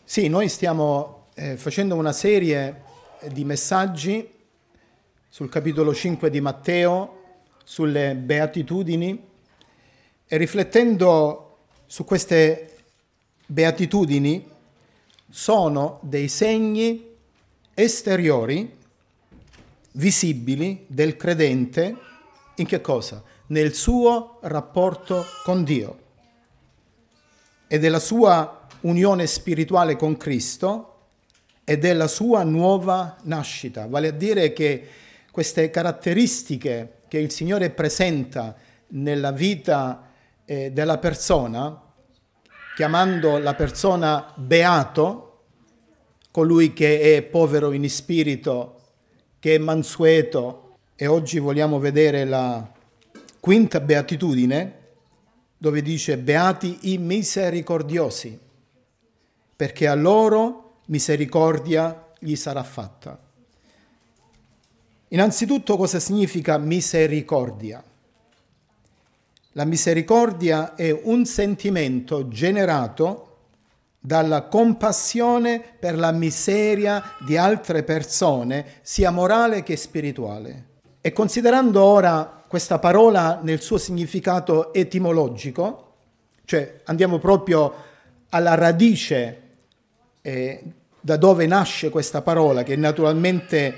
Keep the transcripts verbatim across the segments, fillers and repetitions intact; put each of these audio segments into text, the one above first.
Sì, noi stiamo eh, facendo una serie di messaggi sul capitolo cinque di Matteo, sulle beatitudini, e riflettendo su queste beatitudini sono dei segni esteriori, visibili, del credente in che cosa? Nel suo rapporto con Dio e della sua unione spirituale con Cristo e della sua nuova nascita, vale a dire che queste caratteristiche che il Signore presenta nella vita eh, della persona, chiamando la persona beato, colui che è povero in spirito, che è mansueto, e oggi vogliamo vedere la quinta beatitudine, dove dice beati i misericordiosi, perché a loro misericordia gli sarà fatta. Innanzitutto, cosa significa misericordia? La misericordia è un sentimento generato dalla compassione per la miseria di altre persone, sia morale che spirituale. E considerando ora questa parola nel suo significato etimologico, cioè andiamo proprio alla radice eh, da dove nasce questa parola, che naturalmente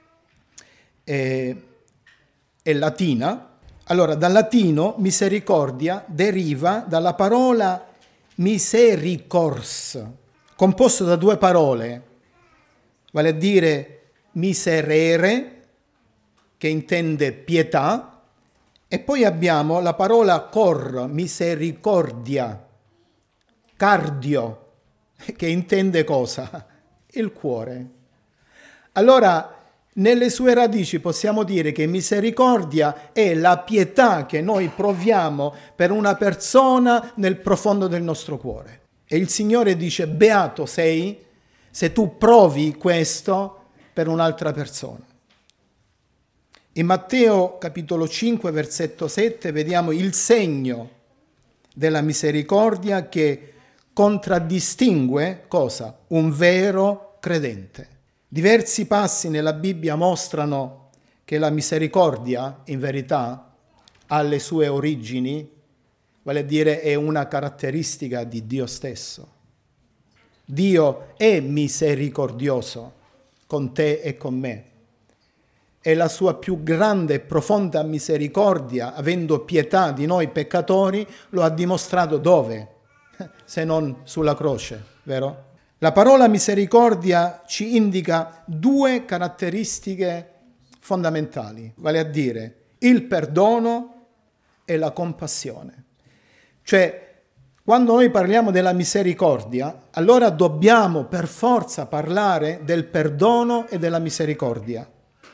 è, è latina. Allora, dal latino misericordia deriva dalla parola misericors, composto da due parole, vale a dire miserere, che intende pietà, e poi abbiamo la parola cor, misericordia, cardio, che intende cosa? Il cuore. Allora, nelle sue radici possiamo dire che misericordia è la pietà che noi proviamo per una persona nel profondo del nostro cuore. E il Signore dice, beato sei se tu provi questo per un'altra persona. In Matteo capitolo cinque, versetto sette, vediamo il segno della misericordia che contraddistingue cosa? Un vero credente. Diversi passi nella Bibbia mostrano che la misericordia, in verità, ha le sue origini, vale a dire è una caratteristica di Dio stesso. Dio è misericordioso con te e con me. E la sua più grande e profonda misericordia, avendo pietà di noi peccatori, lo ha dimostrato dove? Se non sulla croce, vero? La parola misericordia ci indica due caratteristiche fondamentali, vale a dire il perdono e la compassione. Cioè, quando noi parliamo della misericordia, allora dobbiamo per forza parlare del perdono e della misericordia.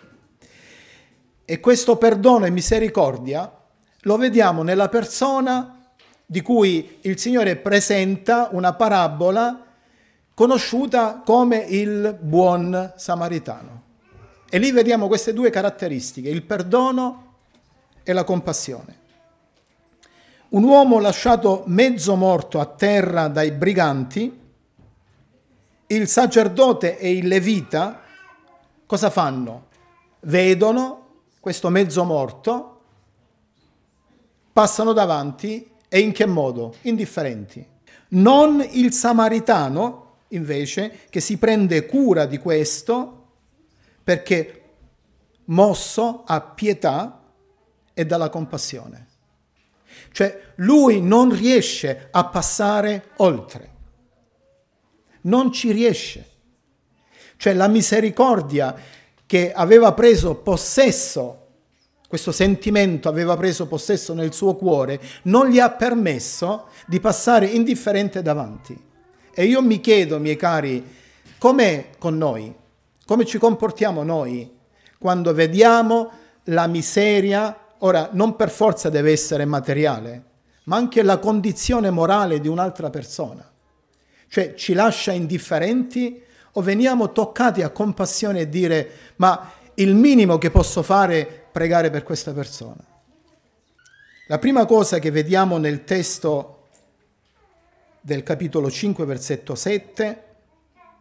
E questo perdono e misericordia lo vediamo nella persona di cui il Signore presenta una parabola conosciuta come il buon samaritano. E lì vediamo queste due caratteristiche, il perdono e la compassione. Un uomo lasciato mezzo morto a terra dai briganti, il sacerdote e il levita cosa fanno? Vedono questo mezzo morto, passano davanti e in che modo? Indifferenti. Non il samaritano, invece, che si prende cura di questo perché mosso a pietà e dalla compassione. Cioè, lui non riesce a passare oltre. Non ci riesce. Cioè, la misericordia che aveva preso possesso, questo sentimento aveva preso possesso nel suo cuore, non gli ha permesso di passare indifferente davanti. E io mi chiedo, miei cari, com'è con noi? Come ci comportiamo noi quando vediamo la miseria? Ora, non per forza deve essere materiale, ma anche la condizione morale di un'altra persona. Cioè, ci lascia indifferenti o veniamo toccati a compassione e dire, ma il minimo che posso fare è pregare per questa persona. La prima cosa che vediamo nel testo del capitolo cinque, versetto sette,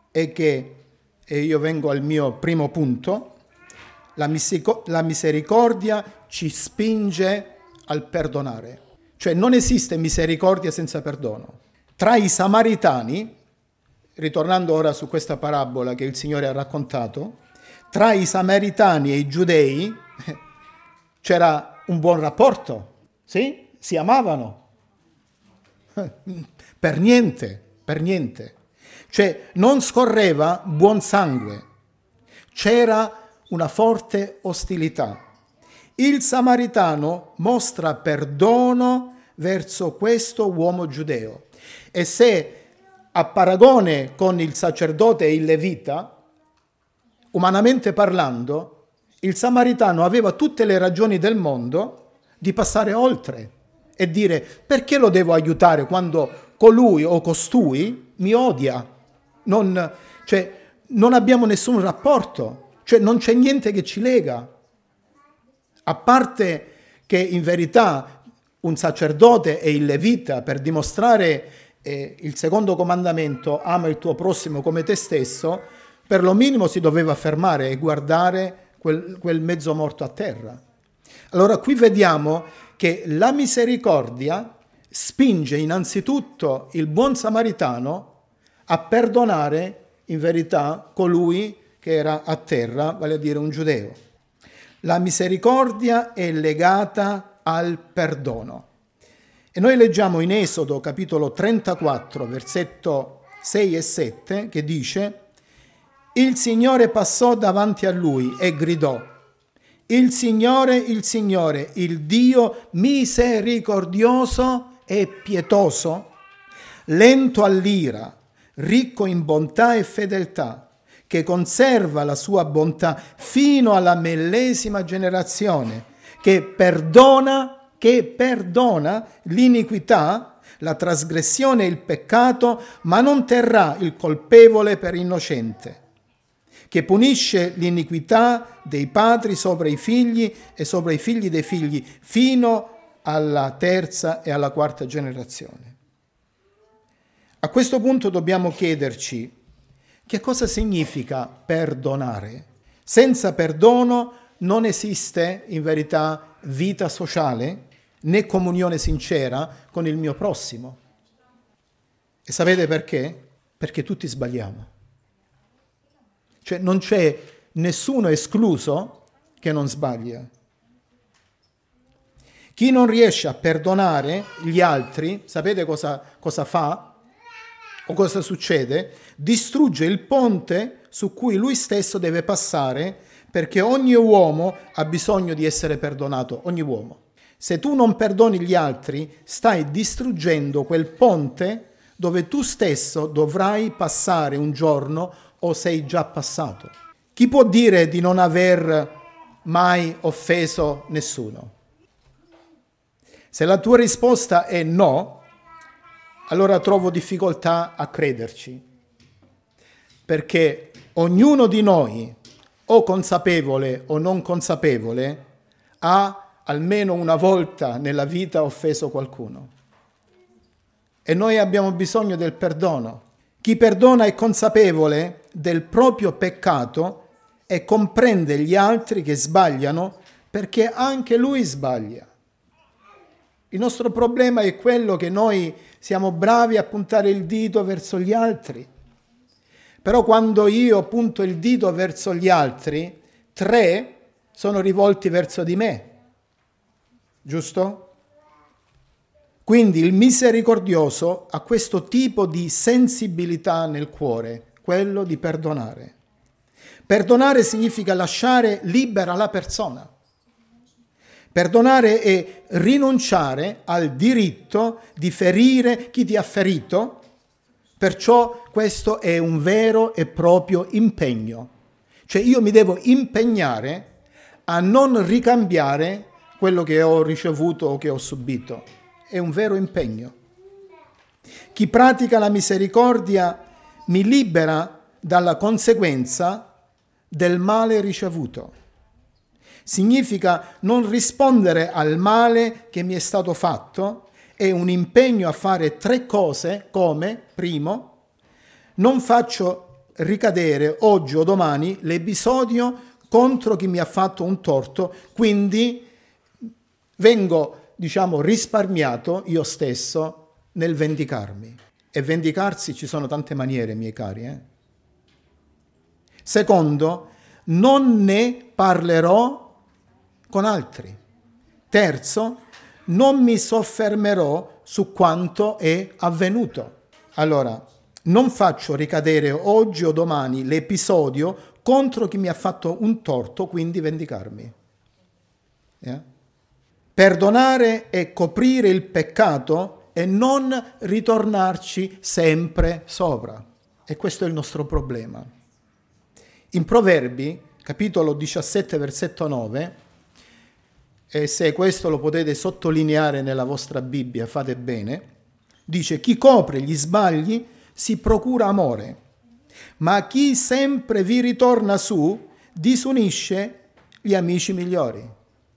è che, e io vengo al mio primo punto, la, miseric- la misericordia ci spinge al perdonare. Cioè non esiste misericordia senza perdono. Tra i Samaritani, ritornando ora su questa parabola che il Signore ha raccontato, tra i Samaritani e i Giudei c'era un buon rapporto, sì? Si amavano. Per niente, per niente. Cioè non scorreva buon sangue, c'era una forte ostilità. Il Samaritano mostra perdono verso questo uomo giudeo e se a paragone con il sacerdote e il levita, umanamente parlando, il Samaritano aveva tutte le ragioni del mondo di passare oltre e dire: perché lo devo aiutare quando colui o costui mi odia? Non, cioè, non abbiamo nessun rapporto, cioè non c'è niente che ci lega. A parte che in verità un sacerdote e il levita, per dimostrare eh, il secondo comandamento, ama il tuo prossimo come te stesso, per lo minimo si doveva fermare e guardare quel, quel mezzo morto a terra. Allora qui vediamo che la misericordia spinge innanzitutto il buon samaritano a perdonare in verità colui che era a terra, vale a dire un giudeo. La misericordia è legata al perdono. E noi leggiamo in Esodo capitolo trentaquattro, versetto sei e sette, che dice: il Signore passò davanti a lui e gridò: il Signore, il Signore, il Dio misericordioso e pietoso, lento all'ira, ricco in bontà e fedeltà, che conserva la sua bontà fino alla millesima generazione, che perdona, che perdona l'iniquità, la trasgressione e il peccato, ma non terrà il colpevole per innocente, che punisce l'iniquità dei padri sopra i figli e sopra i figli dei figli, fino alla terza e alla quarta generazione. A questo punto dobbiamo chiederci: che cosa significa perdonare? Senza perdono non esiste in verità vita sociale né comunione sincera con il mio prossimo. E sapete perché? Perché tutti sbagliamo. Cioè non c'è nessuno escluso che non sbaglia. Chi non riesce a perdonare gli altri, sapete cosa, cosa fa? O cosa succede? Distrugge il ponte su cui lui stesso deve passare, perché ogni uomo ha bisogno di essere perdonato, ogni uomo. Se tu non perdoni gli altri, stai distruggendo quel ponte dove tu stesso dovrai passare un giorno o sei già passato. Chi può dire di non aver mai offeso nessuno? Se la tua risposta è no, allora trovo difficoltà a crederci, perché ognuno di noi, o consapevole o non consapevole, ha almeno una volta nella vita offeso qualcuno. E noi abbiamo bisogno del perdono. Chi perdona è consapevole del proprio peccato e comprende gli altri che sbagliano, perché anche lui sbaglia. Il nostro problema è quello che noi siamo bravi a puntare il dito verso gli altri. Però quando io punto il dito verso gli altri, tre sono rivolti verso di me. Giusto? Quindi il misericordioso ha questo tipo di sensibilità nel cuore, quello di perdonare. Perdonare significa lasciare libera la persona. Perdonare è rinunciare al diritto di ferire chi ti ha ferito, perciò questo è un vero e proprio impegno. Cioè io mi devo impegnare a non ricambiare quello che ho ricevuto o che ho subito. È un vero impegno. Chi pratica la misericordia mi libera dalla conseguenza del male ricevuto. Significa non rispondere al male che mi è stato fatto, è un impegno a fare tre cose come, primo, non faccio ricadere oggi o domani l'episodio contro chi mi ha fatto un torto, quindi vengo, diciamo, risparmiato io stesso nel vendicarmi. E vendicarsi ci sono tante maniere, miei cari. Eh? Secondo, non ne parlerò con altri. Terzo, non mi soffermerò su quanto è avvenuto. Allora, non faccio ricadere oggi o domani l'episodio contro chi mi ha fatto un torto, quindi vendicarmi. Yeah? Perdonare e coprire il peccato e non ritornarci sempre sopra. E questo è il nostro problema. In Proverbi, capitolo diciassette, versetto nove, e se questo lo potete sottolineare nella vostra Bibbia, fate bene, dice: chi copre gli sbagli si procura amore, ma chi sempre vi ritorna su disunisce gli amici migliori.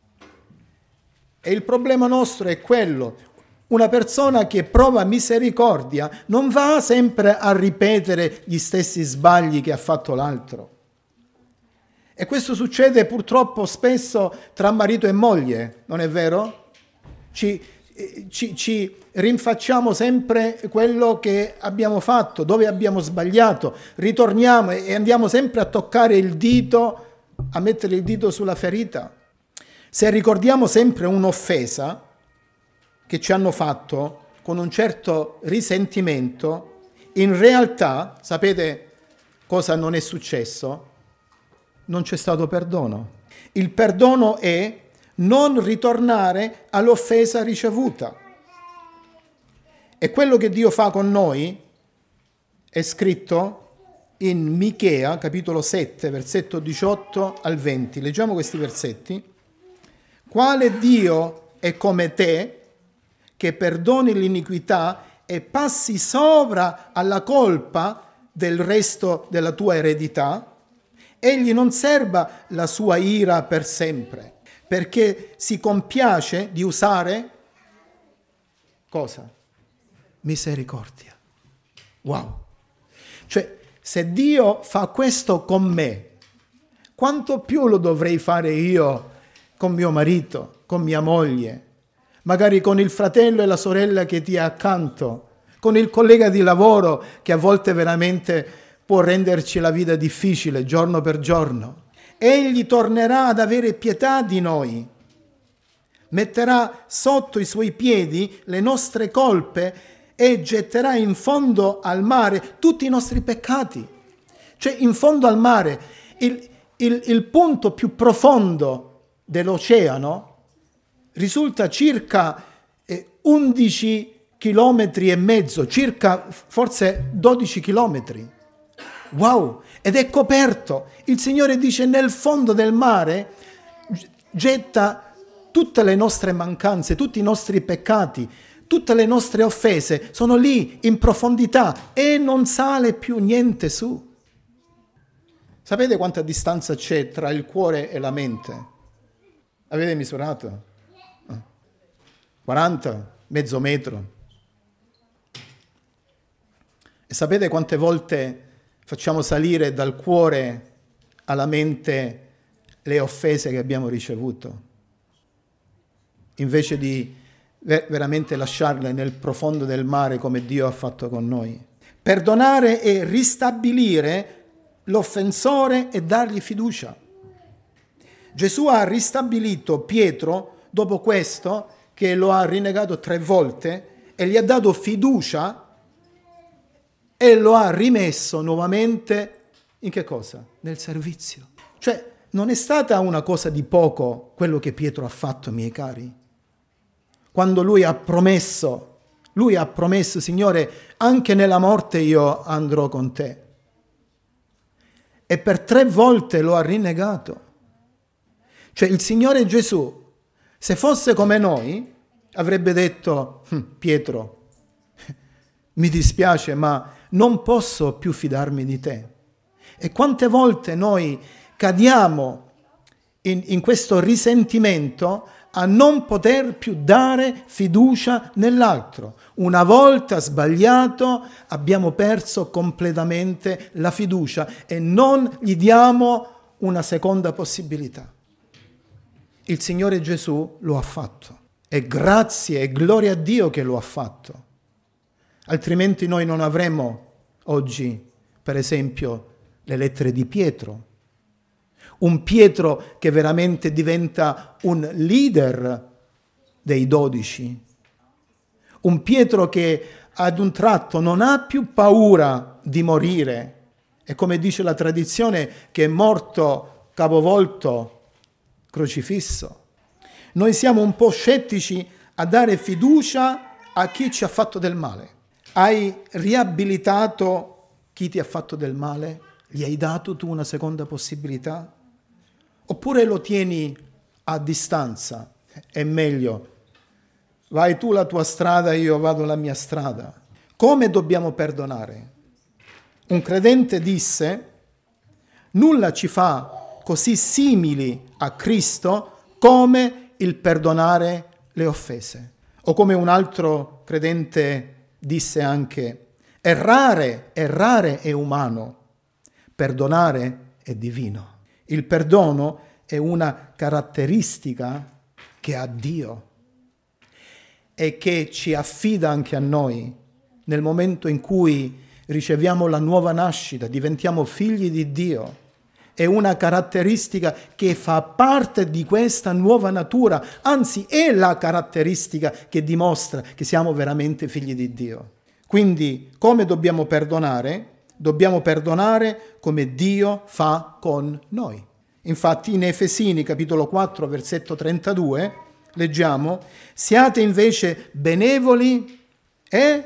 E il problema nostro è quello: una persona che prova misericordia non va sempre a ripetere gli stessi sbagli che ha fatto l'altro. E questo succede purtroppo spesso tra marito e moglie, non è vero? Ci, ci, ci rinfacciamo sempre quello che abbiamo fatto, dove abbiamo sbagliato, ritorniamo e andiamo sempre a toccare il dito, a mettere il dito sulla ferita. Se ricordiamo sempre un'offesa che ci hanno fatto con un certo risentimento, in realtà, sapete cosa non è successo? Non c'è stato perdono. Il perdono è non ritornare all'offesa ricevuta. E quello che Dio fa con noi è scritto in Michea, capitolo sette, versetto diciotto al venti. Leggiamo questi versetti. Quale Dio è come te, che perdoni l'iniquità e passi sopra alla colpa del resto della tua eredità? Egli non serba la sua ira per sempre, perché si compiace di usare cosa? Misericordia. Wow! Cioè, se Dio fa questo con me, quanto più lo dovrei fare io con mio marito, con mia moglie, magari con il fratello e la sorella che ti è accanto, con il collega di lavoro che a volte veramente può renderci la vita difficile giorno per giorno. Egli tornerà ad avere pietà di noi, metterà sotto i suoi piedi le nostre colpe e getterà in fondo al mare tutti i nostri peccati. Cioè, in fondo al mare, il, il, il punto più profondo dell'oceano risulta circa eh, undici chilometri e mezzo, circa forse dodici chilometri. Wow! Ed è coperto. Il Signore dice: nel fondo del mare getta tutte le nostre mancanze, tutti i nostri peccati, tutte le nostre offese, sono lì in profondità e non sale più niente su. Sapete quanta distanza c'è tra il cuore e la mente? Avete misurato? quaranta, mezzo metro. E sapete quante volte facciamo salire dal cuore alla mente le offese che abbiamo ricevuto, invece di ver- veramente lasciarle nel profondo del mare come Dio ha fatto con noi. Perdonare è ristabilire l'offensore e dargli fiducia. Gesù ha ristabilito Pietro dopo questo, che lo ha rinnegato tre volte, e gli ha dato fiducia e lo ha rimesso nuovamente in che cosa? Nel servizio. Cioè, non è stata una cosa di poco quello che Pietro ha fatto, miei cari. Quando lui ha promesso, lui ha promesso: Signore, anche nella morte io andrò con te. E per tre volte lo ha rinnegato. Cioè, il Signore Gesù, se fosse come noi, avrebbe detto: hm, Pietro, mi dispiace, ma non posso più fidarmi di te. E quante volte noi cadiamo in, in questo risentimento a non poter più dare fiducia nell'altro. Una volta sbagliato abbiamo perso completamente la fiducia e non gli diamo una seconda possibilità. Il Signore Gesù lo ha fatto e grazie e gloria a Dio che lo ha fatto. Altrimenti noi non avremmo oggi, per esempio, le lettere di Pietro. Un Pietro che veramente diventa un leader dei dodici. Un Pietro che ad un tratto non ha più paura di morire. E come dice la tradizione, che è morto capovolto, crocifisso. Noi siamo un po' scettici a dare fiducia a chi ci ha fatto del male. Hai riabilitato chi ti ha fatto del male? Gli hai dato tu una seconda possibilità? Oppure lo tieni a distanza? È meglio, vai tu la tua strada, io vado la mia strada. Come dobbiamo perdonare? Un credente disse: nulla ci fa così simili a Cristo come il perdonare le offese. O come un altro credente disse anche: errare, errare è umano, perdonare è divino. Il perdono è una caratteristica che ha Dio e che ci affida anche a noi nel momento in cui riceviamo la nuova nascita, diventiamo figli di Dio. È una caratteristica che fa parte di questa nuova natura, anzi è la caratteristica che dimostra che siamo veramente figli di Dio. Quindi come dobbiamo perdonare? Dobbiamo perdonare come Dio fa con noi. Infatti in Efesini capitolo quattro versetto trentadue leggiamo: siate invece benevoli e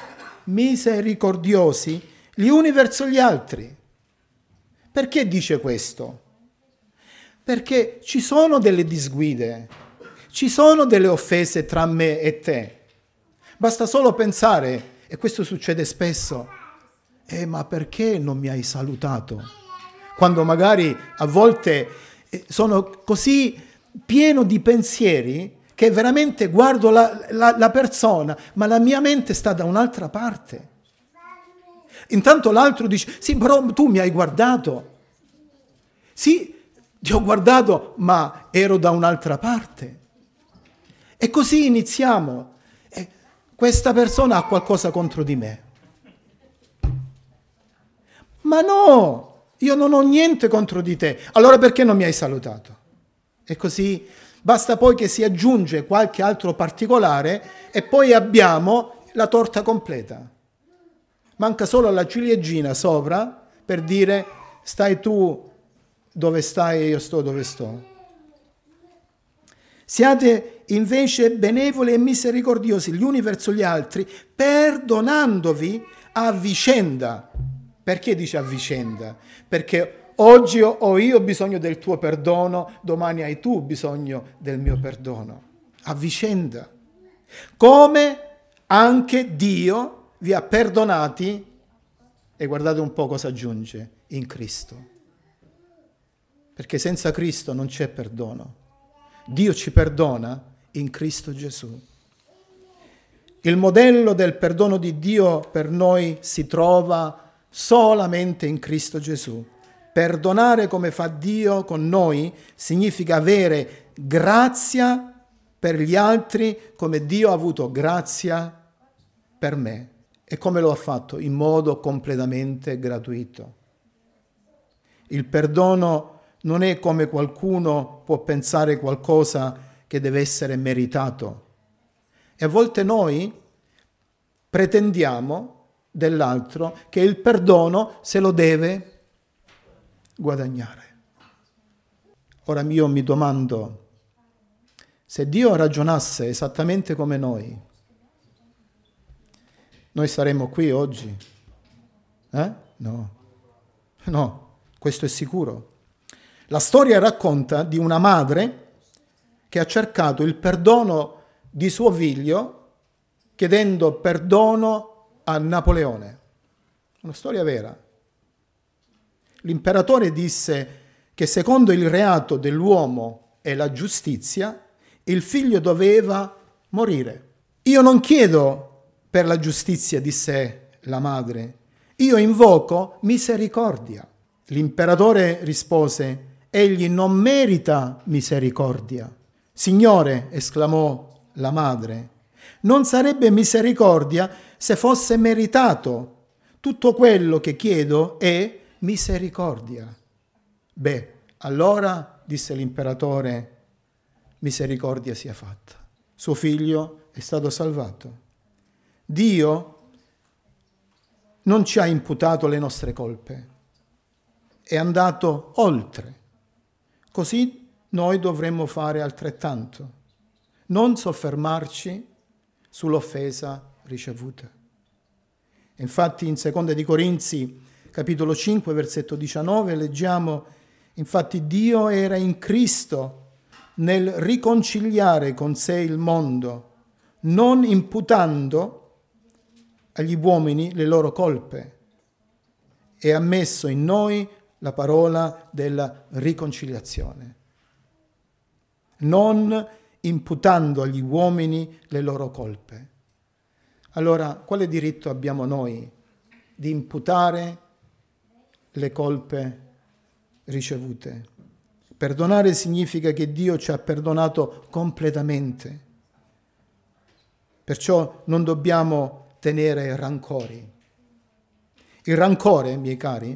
misericordiosi gli uni verso gli altri. Perché dice questo? Perché ci sono delle disguide, ci sono delle offese tra me e te. Basta solo pensare, e questo succede spesso: eh, ma perché non mi hai salutato? Quando magari a volte sono così pieno di pensieri che veramente guardo la, la, la persona, ma la mia mente sta da un'altra parte. Intanto l'altro dice: sì, però tu mi hai guardato. Sì, ti ho guardato, ma ero da un'altra parte. E così iniziamo. E questa persona ha qualcosa contro di me. Ma no! Io non ho niente contro di te, allora perché non mi hai salutato? E così basta poi che si aggiunge qualche altro particolare e poi abbiamo la torta completa. Manca solo la ciliegina sopra per dire: stai tu dove stai e io sto dove sto. Siate invece benevoli e misericordiosi gli uni verso gli altri, perdonandovi a vicenda. Perché dice a vicenda? Perché oggi ho io bisogno del tuo perdono, domani hai tu bisogno del mio perdono. A vicenda. Come anche Dio vi ha perdonati, e guardate un po' cosa aggiunge, in Cristo. Perché senza Cristo non c'è perdono. Dio ci perdona in Cristo Gesù. Il modello del perdono di Dio per noi si trova solamente in Cristo Gesù. Perdonare come fa Dio con noi significa avere grazia per gli altri come Dio ha avuto grazia per me. E come lo ha fatto? In modo completamente gratuito. Il perdono non è come qualcuno può pensare qualcosa che deve essere meritato. E a volte noi pretendiamo dell'altro che il perdono se lo deve guadagnare. Ora io mi domando, se Dio ragionasse esattamente come noi, noi saremmo qui oggi? Eh? No. No, questo è sicuro. La storia racconta di una madre che ha cercato il perdono di suo figlio chiedendo perdono a Napoleone. Una storia vera. L'imperatore disse che secondo il reato dell'uomo e la giustizia, il figlio doveva morire. Io non chiedo per la giustizia, disse la madre, io invoco misericordia. L'imperatore rispose, egli non merita misericordia. Signore, esclamò la madre, non sarebbe misericordia se fosse meritato. Tutto quello che chiedo è misericordia. Beh, allora, disse l'imperatore, misericordia sia fatta. Suo figlio è stato salvato. Dio non ci ha imputato le nostre colpe, è andato oltre. Così noi dovremmo fare altrettanto, non soffermarci sull'offesa ricevuta. Infatti in Seconda di Corinzi, capitolo cinque, versetto diciannove, leggiamo, infatti Dio era in Cristo nel riconciliare con sé il mondo, non imputando agli uomini le loro colpe, e ha messo in noi la parola della riconciliazione, non imputando agli uomini le loro colpe. Allora, quale diritto abbiamo noi di imputare le colpe ricevute? Perdonare significa che Dio ci ha perdonato completamente, perciò non dobbiamo tenere rancori. Il rancore, miei cari,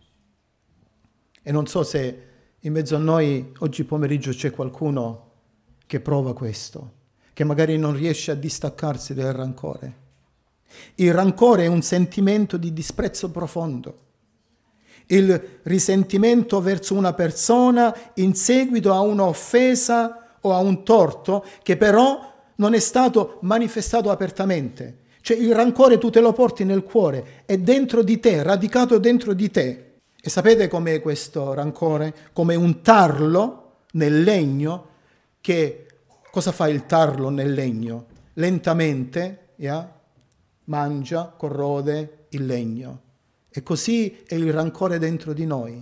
e non so se in mezzo a noi oggi pomeriggio c'è qualcuno che prova questo, che magari non riesce a distaccarsi del rancore. Il rancore è un sentimento di disprezzo profondo. Il risentimento verso una persona in seguito a un'offesa o a un torto che però non è stato manifestato apertamente. Cioè il rancore tu te lo porti nel cuore, è dentro di te, radicato dentro di te. E sapete com'è questo rancore? Come un tarlo nel legno. Che cosa fa il tarlo nel legno? Lentamente yeah, mangia, corrode il legno. E così è il rancore dentro di noi.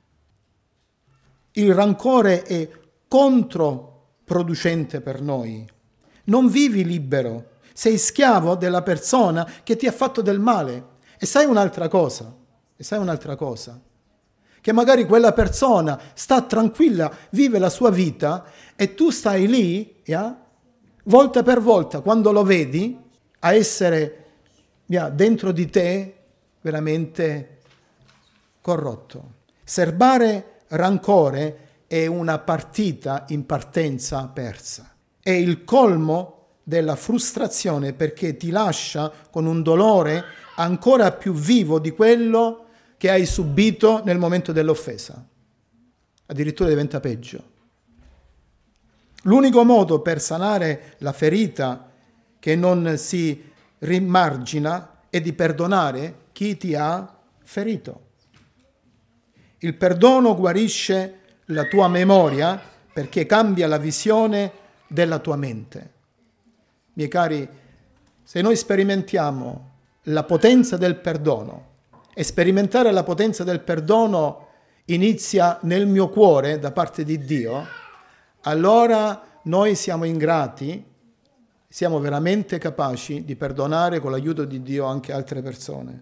Il rancore è controproducente per noi. Non vivi libero, sei schiavo della persona che ti ha fatto del male. E sai un'altra cosa, e sai un'altra cosa, che magari quella persona sta tranquilla, vive la sua vita e tu stai lì, yeah, volta per volta, quando lo vedi, a essere yeah, dentro di te veramente corrotto. Serbare rancore è una partita in partenza persa. È il colmo della frustrazione perché ti lascia con un dolore ancora più vivo di quello che hai subito nel momento dell'offesa. Addirittura diventa peggio. L'unico modo per sanare la ferita che non si rimargina è di perdonare chi ti ha ferito. Il perdono guarisce la tua memoria perché cambia la visione della tua mente. Miei cari, se noi sperimentiamo la potenza del perdono, e sperimentare la potenza del perdono inizia nel mio cuore da parte di Dio, allora noi siamo ingrati, siamo veramente capaci di perdonare con l'aiuto di Dio anche altre persone.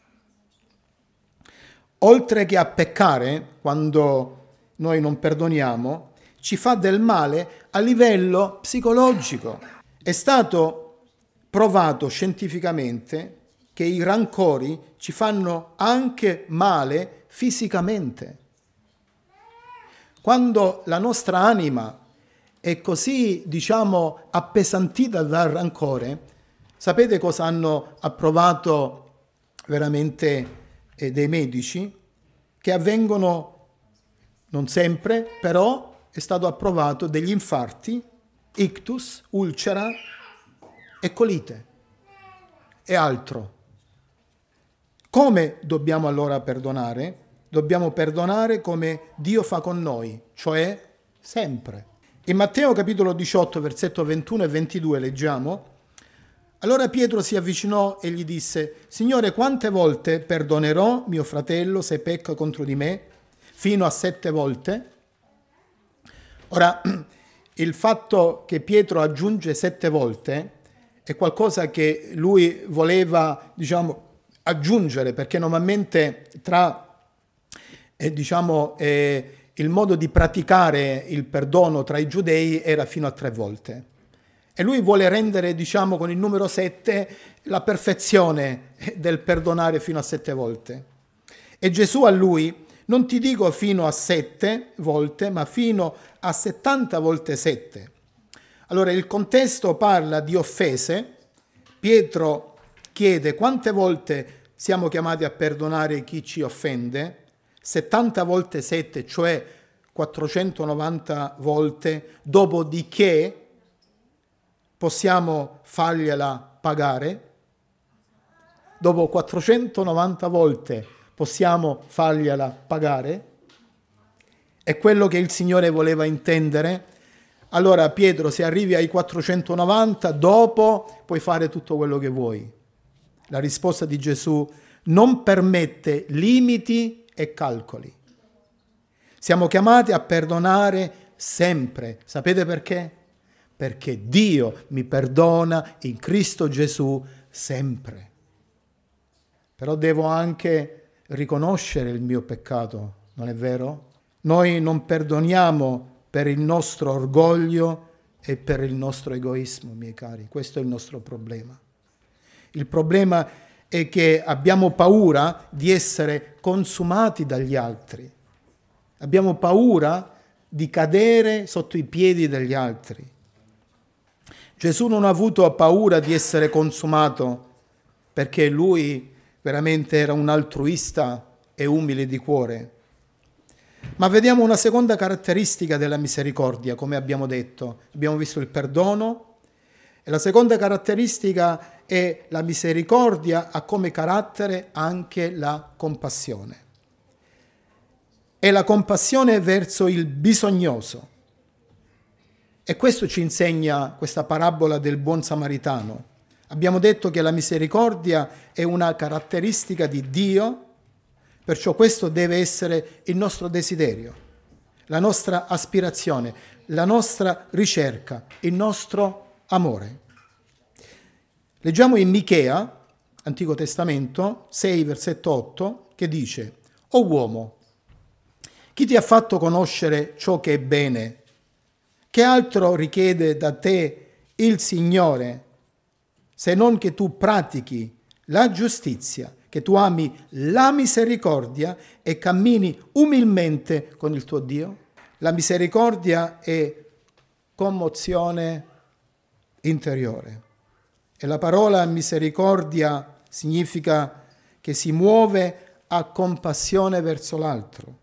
Oltre che a peccare, quando noi non perdoniamo, ci fa del male a livello psicologico. È stato provato scientificamente che i rancori ci fanno anche male fisicamente. Quando la nostra anima è così, diciamo, appesantita dal rancore, sapete cosa hanno approvato veramente eh, dei medici? Che avvengono, non sempre, però è stato approvato degli infarti, ictus, ulcera e colite e altro. Come dobbiamo allora perdonare? Dobbiamo perdonare come Dio fa con noi, cioè sempre. In Matteo capitolo diciotto, versetto ventuno e ventidue leggiamo: allora Pietro si avvicinò e gli disse: Signore, quante volte perdonerò mio fratello se pecca contro di me? Fino a sette volte? Ora, il fatto che Pietro aggiunge sette volte è qualcosa che lui voleva, diciamo, aggiungere, perché normalmente tra, eh, diciamo, eh, il modo di praticare il perdono tra i giudei era fino a tre volte. E lui vuole rendere, diciamo, con il numero sette la perfezione del perdonare fino a sette volte. E Gesù a lui, non ti dico fino a sette volte, ma fino a settanta volte sette. Allora il contesto parla di offese. Pietro chiede quante volte siamo chiamati a perdonare chi ci offende. settanta volte sette, cioè quattrocentonovanta volte, dopodiché possiamo fargliela pagare. Dopo quattrocentonovanta volte possiamo fargliela pagare. È quello che il Signore voleva intendere. Allora Pietro, se arrivi ai quattrocentonovanta, dopo puoi fare tutto quello che vuoi. La risposta di Gesù non permette limiti e calcoli. Siamo chiamati a perdonare sempre. Sapete perché? Perché Dio mi perdona in Cristo Gesù sempre. Però devo anche riconoscere il mio peccato, non è vero? Noi non perdoniamo per il nostro orgoglio e per il nostro egoismo, miei cari. Questo è il nostro problema. Il problema è che abbiamo paura di essere consumati dagli altri. Abbiamo paura di cadere sotto i piedi degli altri. Gesù non ha avuto paura di essere consumato perché lui veramente era un altruista e umile di cuore. Ma vediamo una seconda caratteristica della misericordia, come abbiamo detto. Abbiamo visto il perdono e la seconda caratteristica è la misericordia ha come carattere anche la compassione. È la compassione verso il bisognoso. E questo ci insegna questa parabola del buon samaritano. Abbiamo detto che la misericordia è una caratteristica di Dio, perciò questo deve essere il nostro desiderio, la nostra aspirazione, la nostra ricerca, il nostro amore. Leggiamo in Michea, Antico Testamento, sei, versetto otto, che dice: «O uomo, chi ti ha fatto conoscere ciò che è bene? Che altro richiede da te il Signore, se non che tu pratichi la giustizia, che tu ami la misericordia e cammini umilmente con il tuo Dio?» La misericordia è commozione interiore. E la parola misericordia significa che si muove a compassione verso l'altro.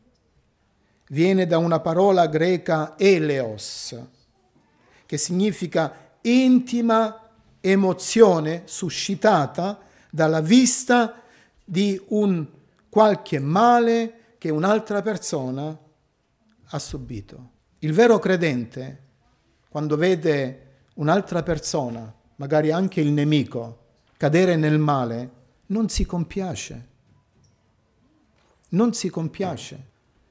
Viene da una parola greca eleos, che significa intima emozione suscitata dalla vista di un qualche male che un'altra persona ha subito. Il vero credente, quando vede un'altra persona, magari anche il nemico, cadere nel male, non si compiace. Non si compiace.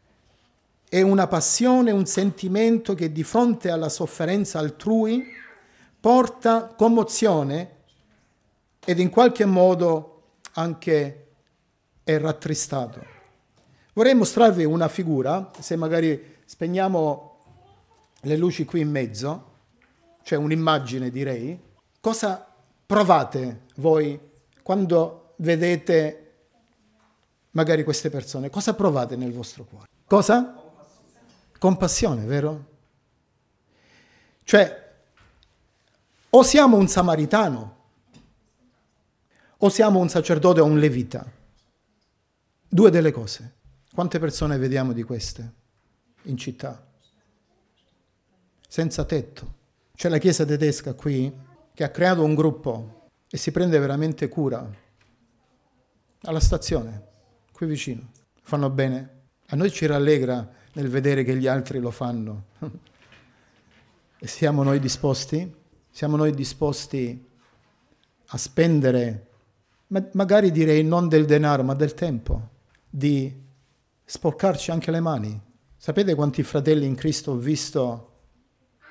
È una passione, un sentimento che di fronte alla sofferenza altrui porta commozione ed in qualche modo anche è rattristato. Vorrei mostrarvi una figura, se magari spegniamo le luci qui in mezzo, cioè un'immagine direi. Cosa provate voi quando vedete magari queste persone? Cosa provate nel vostro cuore? Cosa? Compassione, vero? Cioè, o siamo un samaritano, o siamo un sacerdote o un levita. Due delle cose. Quante persone vediamo di queste in città? Senza tetto. C'è la chiesa tedesca qui che ha creato un gruppo e si prende veramente cura alla stazione, qui vicino. Fanno bene. A noi ci rallegra nel vedere che gli altri lo fanno. E siamo noi disposti? Siamo noi disposti a spendere, ma magari direi non del denaro, ma del tempo, di sporcarci anche le mani? Sapete quanti fratelli in Cristo ho visto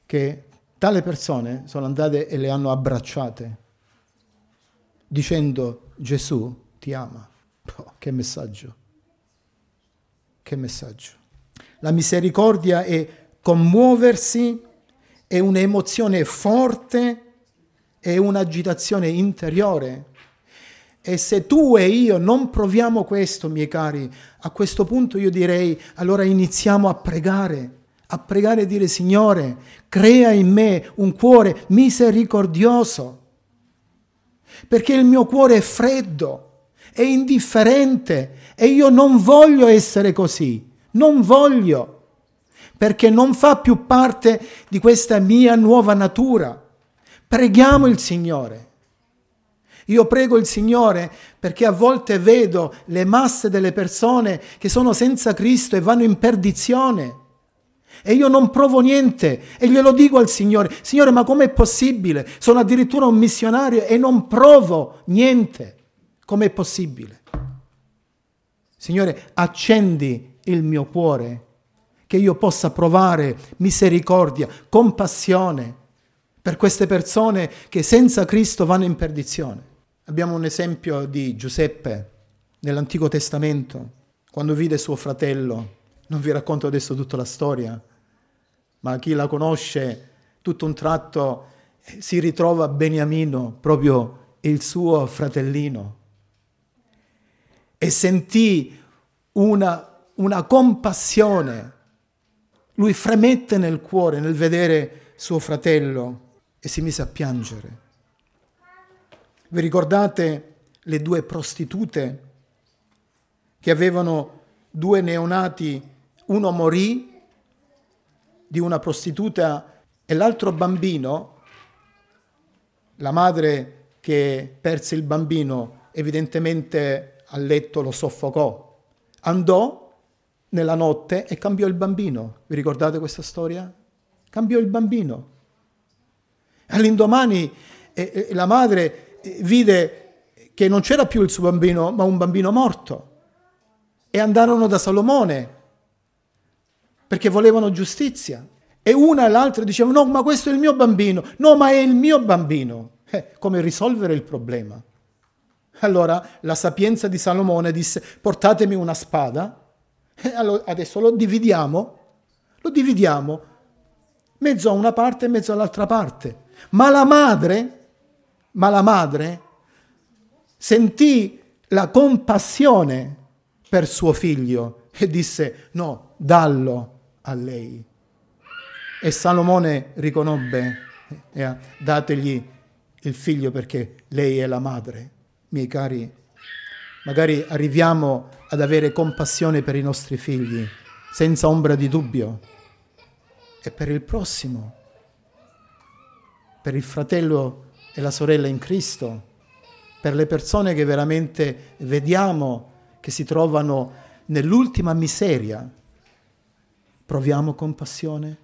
che tale persone sono andate e le hanno abbracciate, dicendo Gesù ti ama. Oh, che messaggio, che messaggio. La misericordia è commuoversi, è un'emozione forte, è un'agitazione interiore. E se tu e io non proviamo questo, miei cari, a questo punto io direi, allora iniziamo a pregare, a pregare e dire, Signore, crea in me un cuore misericordioso, perché il mio cuore è freddo, è indifferente e io non voglio essere così, non voglio, perché non fa più parte di questa mia nuova natura. Preghiamo il Signore. Io prego il Signore perché a volte vedo le masse delle persone che sono senza Cristo e vanno in perdizione. E io non provo niente e glielo dico al Signore. Signore, ma com'è possibile? Sono addirittura un missionario e non provo niente. Com'è possibile? Signore, accendi il mio cuore, che io possa provare misericordia, compassione per queste persone che senza Cristo vanno in perdizione. Abbiamo un esempio di Giuseppe nell'Antico Testamento, quando vide suo fratello. Non vi racconto adesso tutta la storia, ma chi la conosce, tutto un tratto si ritrova Beniamino, proprio il suo fratellino, e sentì una, una compassione. Lui fremette nel cuore nel vedere suo fratello e si mise a piangere. Vi ricordate le due prostitute che avevano due neonati? Uno morì di una prostituta e l'altro bambino, la madre che perse il bambino evidentemente a letto lo soffocò, andò nella notte e cambiò il bambino. Vi ricordate questa storia? Cambiò il bambino. All'indomani eh, eh, la madre vide che non c'era più il suo bambino, ma un bambino morto. E andarono da Salomone, perché volevano giustizia. E una e l'altra dicevano, no, ma questo è il mio bambino. No, ma è il mio bambino. Eh, come risolvere il problema? Allora la sapienza di Salomone disse, portatemi una spada. E allora, adesso lo dividiamo, lo dividiamo, mezzo a una parte e mezzo all'altra parte. Ma la madre... Ma la madre sentì la compassione per suo figlio e disse, no, dallo a lei. E Salomone riconobbe, eh, dategli il figlio perché lei è la madre. Miei cari, magari arriviamo ad avere compassione per i nostri figli, senza ombra di dubbio, e per il prossimo, per il fratello e la sorella in Cristo, per le persone che veramente vediamo che si trovano nell'ultima miseria. Proviamo compassione.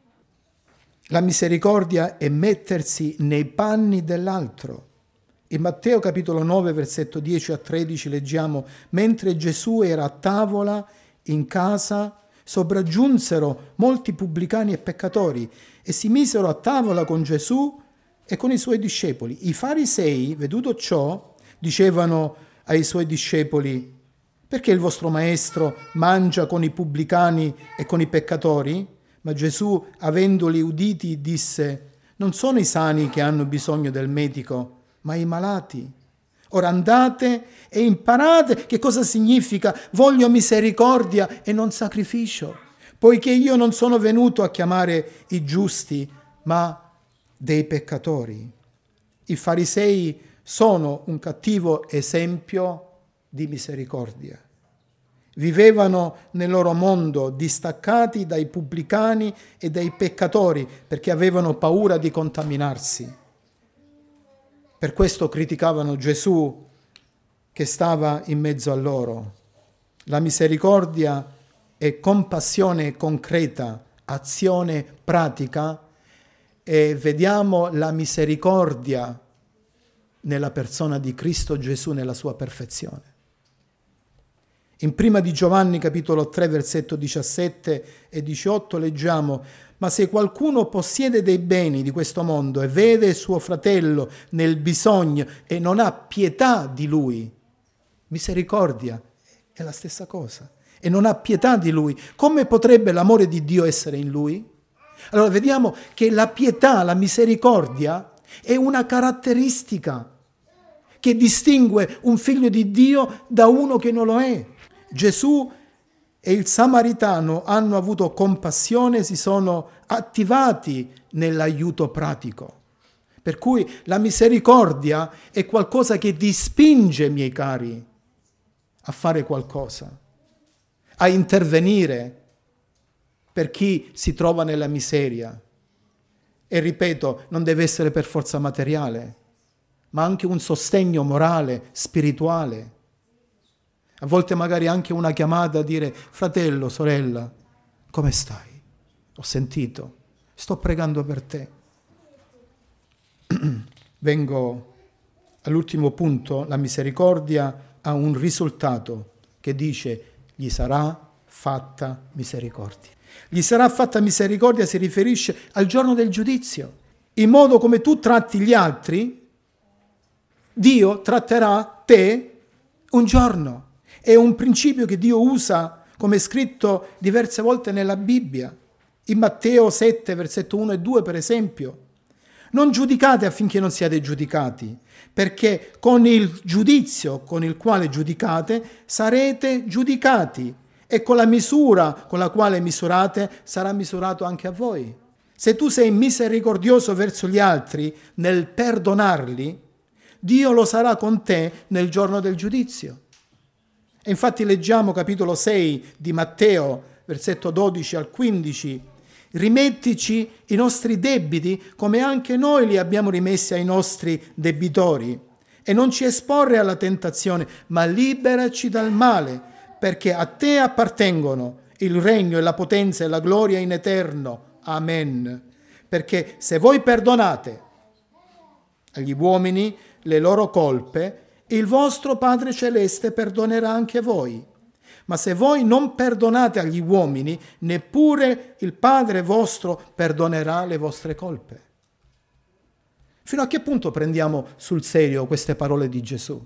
La misericordia è mettersi nei panni dell'altro. In Matteo capitolo nove, versetto dieci a tredici leggiamo, mentre Gesù era a tavola in casa, sopraggiunsero molti pubblicani e peccatori e si misero a tavola con Gesù e con i suoi discepoli. I farisei, veduto ciò, dicevano ai suoi discepoli, perché il vostro maestro mangia con i pubblicani e con i peccatori? Ma Gesù, avendoli uditi, disse, non sono i sani che hanno bisogno del medico, ma i malati. Ora andate e imparate che cosa significa voglio misericordia e non sacrificio, poiché io non sono venuto a chiamare i giusti, ma dei peccatori. I farisei sono un cattivo esempio di misericordia. Vivevano nel loro mondo distaccati dai pubblicani e dai peccatori perché avevano paura di contaminarsi. Per questo criticavano Gesù che stava in mezzo a loro. La misericordia è compassione concreta, azione pratica, e vediamo la misericordia nella persona di Cristo Gesù nella sua perfezione. In prima di Giovanni capitolo tre versetto diciassette e diciotto leggiamo, Ma se qualcuno possiede dei beni di questo mondo e vede suo fratello nel bisogno e non ha pietà di lui, misericordia è la stessa cosa, e non ha pietà di lui, come potrebbe l'amore di Dio essere in lui? Allora vediamo che la pietà, la misericordia è una caratteristica che distingue un figlio di Dio da uno che non lo è. Gesù e il Samaritano hanno avuto compassione, si sono attivati nell'aiuto pratico. Per cui la misericordia è qualcosa che ti spinge, miei cari, a fare qualcosa, a intervenire per chi si trova nella miseria. E ripeto, non deve essere per forza materiale, ma anche un sostegno morale, spirituale. A volte magari anche una chiamata a dire: fratello, sorella, come stai? Ho sentito, sto pregando per te. Vengo all'ultimo punto. La misericordia ha un risultato che dice: gli sarà fatta misericordia. Gli sarà fatta misericordia si riferisce al giorno del giudizio. In modo come tu tratti gli altri, Dio tratterà te un giorno. È un principio che Dio usa, come è scritto diverse volte nella Bibbia. In Matteo sette, versetto uno e due, per esempio. Non giudicate affinché non siate giudicati, perché con il giudizio con il quale giudicate sarete giudicati, e con la misura con la quale misurate sarà misurato anche a voi. Se tu sei misericordioso verso gli altri nel perdonarli, Dio lo sarà con te nel giorno del giudizio. E infatti leggiamo capitolo sei di Matteo, versetto dodici al quindici: rimettici i nostri debiti come anche noi li abbiamo rimessi ai nostri debitori, e non ci esporre alla tentazione, ma liberaci dal male, perché a te appartengono il regno e la potenza e la gloria in eterno. Amen. Perché se voi perdonate agli uomini le loro colpe, il vostro Padre Celeste perdonerà anche voi. Ma se voi non perdonate agli uomini, neppure il Padre vostro perdonerà le vostre colpe. Fino a che punto prendiamo sul serio queste parole di Gesù?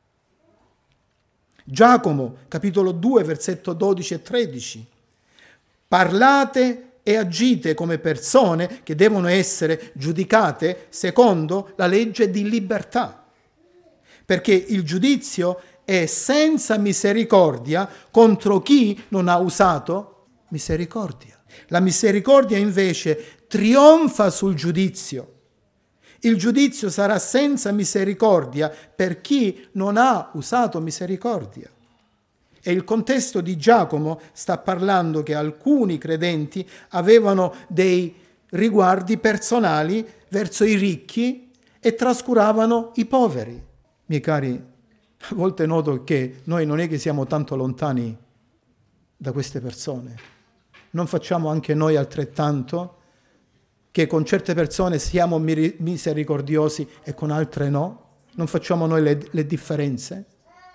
Giacomo, capitolo due, versetto dodici e tredici. Parlate e agite come persone che devono essere giudicate secondo la legge di libertà, perché il giudizio è senza misericordia contro chi non ha usato misericordia. La misericordia invece trionfa sul giudizio. Il giudizio sarà senza misericordia per chi non ha usato misericordia. E il contesto di Giacomo sta parlando che alcuni credenti avevano dei riguardi personali verso i ricchi e trascuravano i poveri. Miei cari, a volte noto che noi non è che siamo tanto lontani da queste persone. Non facciamo anche noi altrettanto? Che con certe persone siamo misericordiosi e con altre no? Non facciamo noi le, le differenze?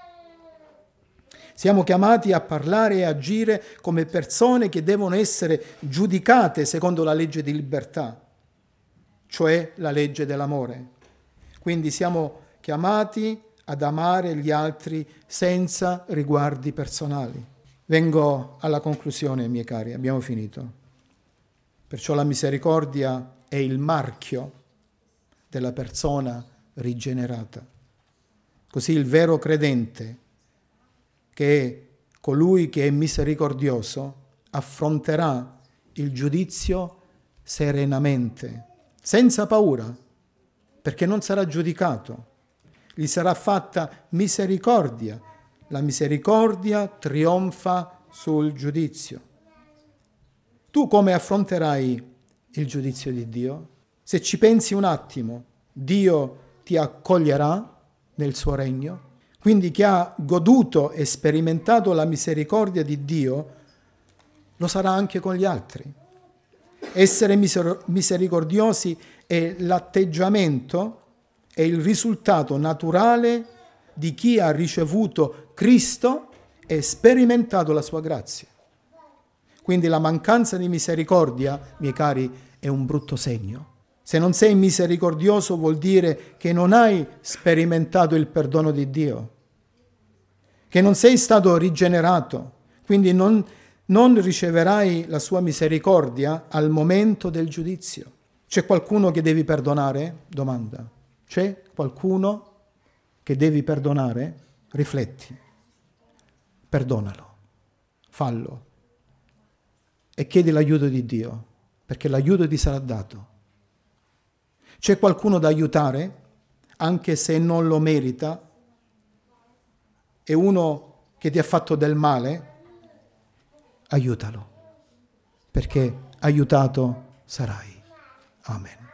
Siamo chiamati a parlare e agire come persone che devono essere giudicate secondo la legge di libertà, cioè la legge dell'amore. Quindi siamo chiamati ad amare gli altri senza riguardi personali. Vengo alla conclusione, miei cari, abbiamo finito. Perciò la misericordia è il marchio della persona rigenerata. Così il vero credente, che è colui che è misericordioso, affronterà il giudizio serenamente, senza paura, perché non sarà giudicato. Gli sarà fatta misericordia. La misericordia trionfa sul giudizio. Tu come affronterai il giudizio di Dio? Se ci pensi un attimo, Dio ti accoglierà nel suo regno? Quindi chi ha goduto e sperimentato la misericordia di Dio lo sarà anche con gli altri. Essere miser- misericordiosi è l'atteggiamento, è il risultato naturale di chi ha ricevuto Cristo e sperimentato la sua grazia. Quindi la mancanza di misericordia, miei cari, è un brutto segno. Se non sei misericordioso vuol dire che non hai sperimentato il perdono di Dio, che non sei stato rigenerato, quindi non, non riceverai la sua misericordia al momento del giudizio. C'è qualcuno che devi perdonare? Domanda. C'è qualcuno che devi perdonare? Rifletti. Perdonalo. Fallo. E chiedi l'aiuto di Dio, perché l'aiuto ti sarà dato. C'è qualcuno da aiutare, anche se non lo merita? È uno che ti ha fatto del male? Aiutalo, perché aiutato sarai. Amen.